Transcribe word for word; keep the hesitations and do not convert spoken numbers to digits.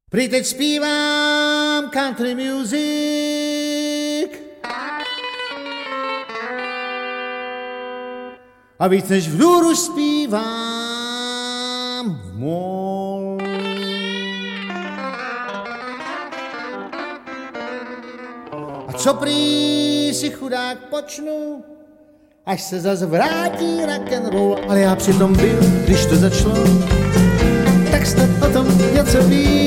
Prý teď zpívám country music a víc než v důru zpívám v mol. A co prý si chudák počnu, až se zas vrátí rock'n'roll, ale já přitom byl, když to začalo, tak snad o tom něco ví.